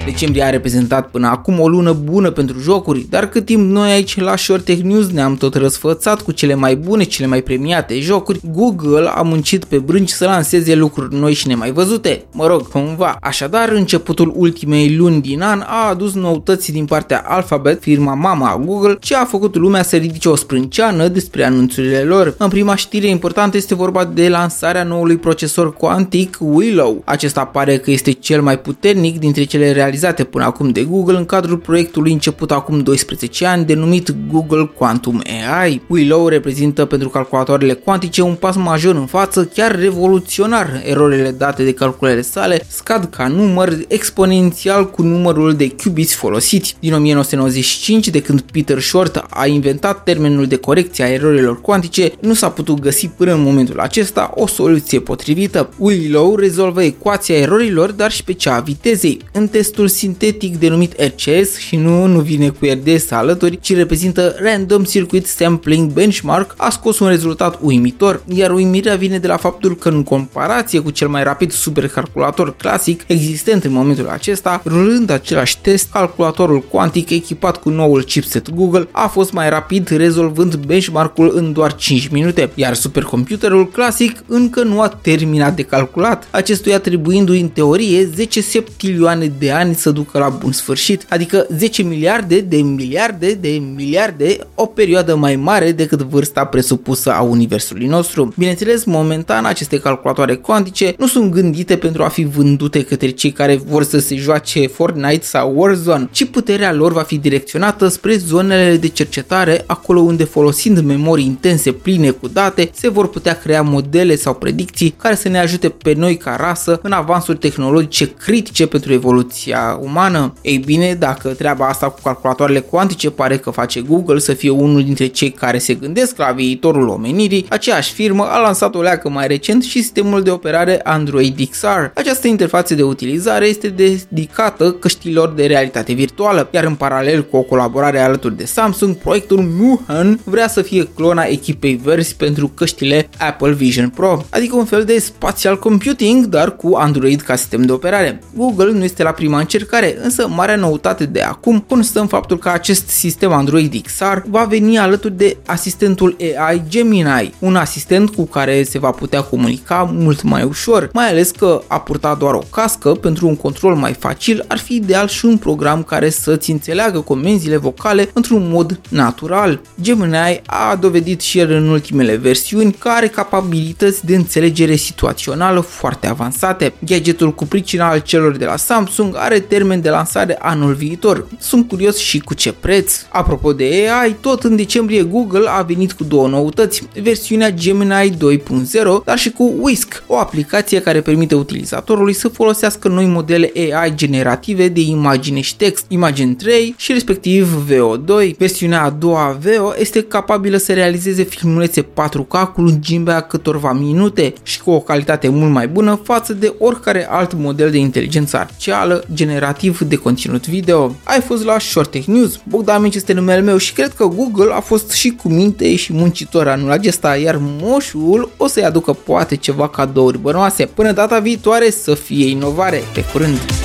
Decembrie a reprezentat până acum o lună bună pentru jocuri, dar cât timp noi aici la Short Tech News ne-am tot răsfățat cu cele mai bune, cele mai premiate jocuri, Google a muncit pe brânci să lanseze lucruri noi și nemai văzute. Mă rog, cumva. Așadar, începutul ultimei luni din an a adus noutăți din partea Alphabet, firma mama a Google, ce a făcut lumea să ridice o sprânceană despre anunțurile lor. În prima știre importantă este vorba de lansarea noului procesor cuantic Willow. Acesta pare că este cel mai puternic dintre cele realizate până acum de Google în cadrul proiectului început acum 12 ani, denumit Google Quantum AI. Willow reprezintă pentru calculatoarele cuantice un pas major în față, chiar revoluționar. Erorile date de calculele sale scad ca număr exponențial cu numărul de qubits folosiți. Din 1995, de când Peter Short a inventat termenul de corecție a erorilor cuantice, nu s-a putut găsi până în momentul acesta o soluție potrivită. Willow rezolvă ecuația erorilor, dar și pe cea a vitezei. În testul sintetic denumit RCS, și nu vine cu RDS alături, ci reprezintă Random Circuit Sampling Benchmark, a scos un rezultat uimitor, iar uimirea vine de la faptul că în comparație cu cel mai rapid supercalculator clasic existent în momentul acesta, rulând același test, calculatorul cuantic echipat cu noul chipset Google a fost mai rapid, rezolvând benchmark-ul în doar 5 minute, iar supercomputerul clasic încă nu a terminat de calculat, acestuia trebuindu-i în teorie 10 septilioane de ani să ducă la bun sfârșit, adică 10 miliarde de miliarde de miliarde, o perioadă mai mare decât vârsta presupusă a universului nostru. Bineînțeles, momentan aceste calculatoare cuantice nu sunt gândite pentru a fi vândute către cei care vor să se joace Fortnite sau Warzone, ci puterea lor va fi direcționată spre zonele de cercetare, acolo unde, folosind memorii intense pline cu date, se vor putea crea modele sau predicții care să ne ajute pe noi ca rasă în avansuri tehnologice critice pentru evoluția umană. Ei bine, dacă treaba asta cu calculatoarele cuantice pare că face Google să fie unul dintre cei care se gândesc la viitorul omenirii, aceeași firmă a lansat o leacă mai recent și sistemul de operare Android XR. Această interfață de utilizare este dedicată căștilor de realitate virtuală, iar în paralel cu o colaborare alături de Samsung, proiectul Muhan vrea să fie clona echipei verzi pentru căștile Apple Vision Pro, adică un fel de spatial computing, dar cu Android ca sistem de operare. Google nu este la prima încercare, însă marea noutate de acum constă în faptul că acest sistem Android XR va veni alături de asistentul AI Gemini, un asistent cu care se va putea comunica mult mai ușor, mai ales că a purta doar o cască pentru un control mai facil, ar fi ideal și un program care să-ți înțeleagă comenzile vocale într-un mod natural. Gemini a dovedit și el în ultimele versiuni că are capabilități de înțelegere situațională foarte avansate. Gadgetul cu pricina al celor de la Samsung are termen de lansare anul viitor. Sunt curios și cu ce preț. Apropo de AI, tot în decembrie Google a venit cu două noutăți, versiunea Gemini 2.0, dar și cu Whisk, o aplicație care permite utilizatorului să folosească noi modele AI generative de imagine și text, Imagen 3 și respectiv VO2. Versiunea a doua VO este capabilă să realizeze filmulețe 4K cu lungimea câtorva minute și cu o calitate mult mai bună față de oricare alt model de inteligență artificială generativ de conținut video. Ai fost la Short Tech News, Bogdan Minci este numele meu și cred că Google a fost și cu minte și muncitor anul acesta, iar moșul o să-i aducă poate ceva cadouri bănoase. Până data viitoare să fie inovare. Pe curând!